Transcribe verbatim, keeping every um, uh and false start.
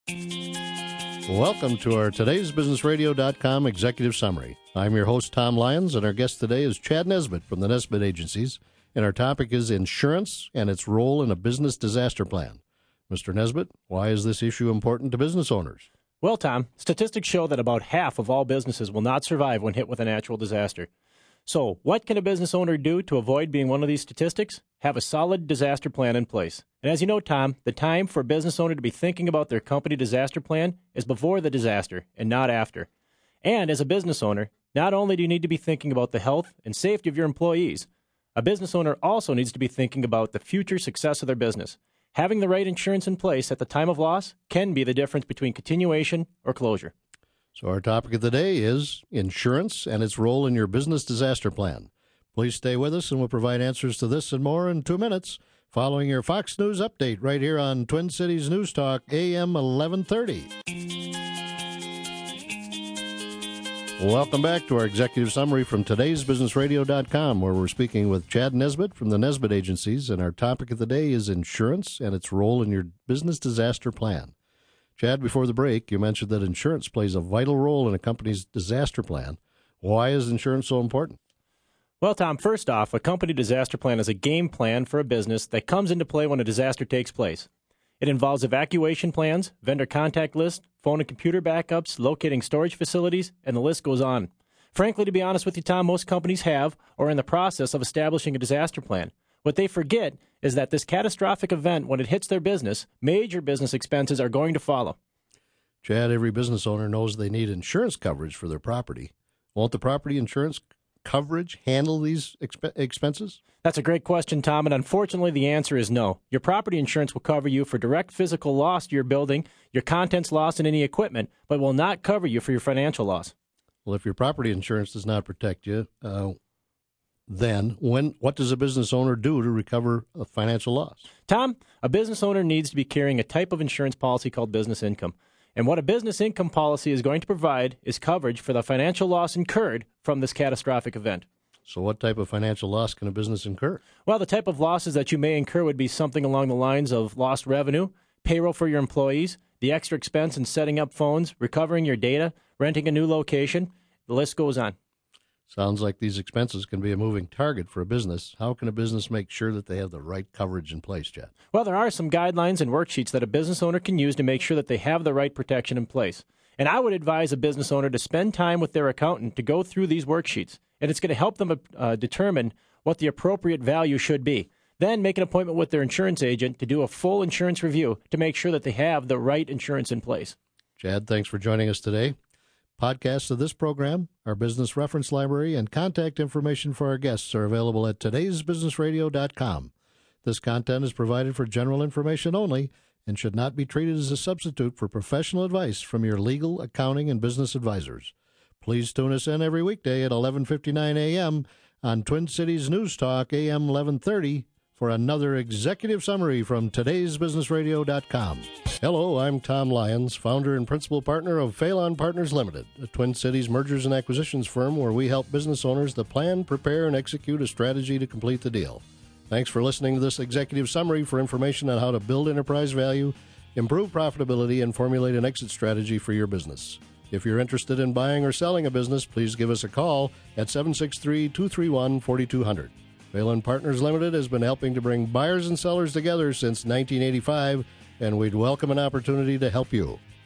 Welcome to our today's business radio dot com executive summary. I'm your host, Tom Lyons, and our guest today is Chad Nesbitt from the Nesbitt Agencies, and our topic is insurance and its role in a business disaster plan. Mister Nesbitt, why is this issue important to business owners? Well, Tom, statistics show that about half of all businesses will not survive when hit with a natural disaster. So, what can a business owner do to avoid being one of these statistics? Have a solid disaster plan in place. And as you know, Tom, the time for a business owner to be thinking about their company disaster plan is before the disaster and not after. And as a business owner, not only do you need to be thinking about the health and safety of your employees, a business owner also needs to be thinking about the future success of their business. Having the right insurance in place at the time of loss can be the difference between continuation or closure. So our topic of the day is insurance and its role in your business disaster plan. Please stay with us, and we'll provide answers to this and more in two minutes, following your Fox News update right here on Twin Cities News Talk, A M eleven thirty. Welcome back to our executive summary from today's business radio dot com, where we're speaking with Chad Nesbitt from the Nesbitt Agencies, and our topic of the day is insurance and its role in your business disaster plan. Chad, before the break, you mentioned that insurance plays a vital role in a company's disaster plan. Why is insurance so important? Well, Tom, first off, a company disaster plan is a game plan for a business that comes into play when a disaster takes place. It involves evacuation plans, vendor contact lists, phone and computer backups, locating storage facilities, and the list goes on. Frankly, to be honest with you, Tom, most companies have or are in the process of establishing a disaster plan. What they forget is that this catastrophic event, when it hits their business, major business expenses are going to follow. Chad, every business owner knows they need insurance coverage for their property. Won't the property insurance coverage handle these exp- expenses? That's a great question, Tom, and unfortunately the answer is no. Your property insurance will cover you for direct physical loss to your building, your contents loss, and any equipment, but will not cover you for your financial loss. Well, if your property insurance does not protect you, uh, then when what does a business owner do to recover a financial loss? Tom, a business owner needs to be carrying a type of insurance policy called business income. And what a business income policy is going to provide is coverage for the financial loss incurred from this catastrophic event. So what type of financial loss can a business incur? Well, the type of losses that you may incur would be something along the lines of lost revenue, payroll for your employees, the extra expense in setting up phones, recovering your data, renting a new location. The list goes on. Sounds like these expenses can be a moving target for a business. How can a business make sure that they have the right coverage in place, Chad? Well, there are some guidelines and worksheets that a business owner can use to make sure that they have the right protection in place. And I would advise a business owner to spend time with their accountant to go through these worksheets. And it's going to help them uh, determine what the appropriate value should be. Then make an appointment with their insurance agent to do a full insurance review to make sure that they have the right insurance in place. Chad, thanks for joining us today. Podcasts of this program, our business reference library, and contact information for our guests are available at todays business radio dot com. This content is provided for general information only and should not be treated as a substitute for professional advice from your legal, accounting, and business advisors. Please tune us in every weekday at eleven fifty-nine a.m. on Twin Cities News Talk, A M eleven thirty, for another executive summary from todays business radio dot com. Hello, I'm Tom Lyons, founder and principal partner of Phelan Partners Limited, a Twin Cities mergers and acquisitions firm where we help business owners to plan, prepare, and execute a strategy to complete the deal. Thanks for listening to this executive summary. For information on how to build enterprise value, improve profitability, and formulate an exit strategy for your business. If you're interested in buying or selling a business, please give us a call at seven six three, two three one, four two zero zero. Phelan Partners Limited has been helping to bring buyers and sellers together since nineteen eighty-five, and we'd welcome an opportunity to help you.